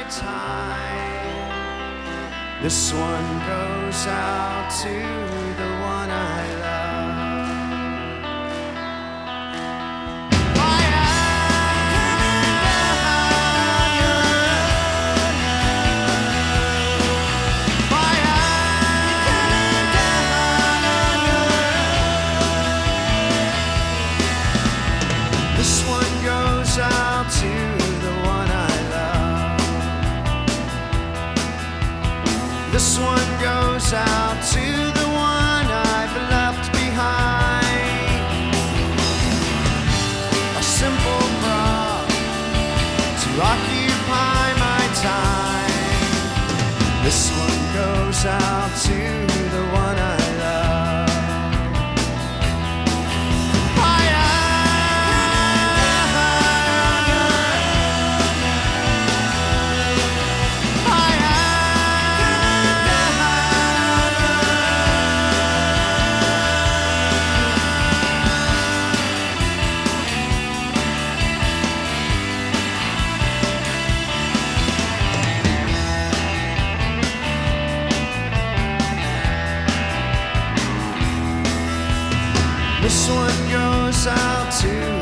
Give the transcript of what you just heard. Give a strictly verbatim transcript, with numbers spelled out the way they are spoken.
time. This one goes out to the one I love. This one goes out to the one I love. This one goes out to the one I've left behind. A simple prop to occupy my time. This one goes out to the one I love. This one goes out to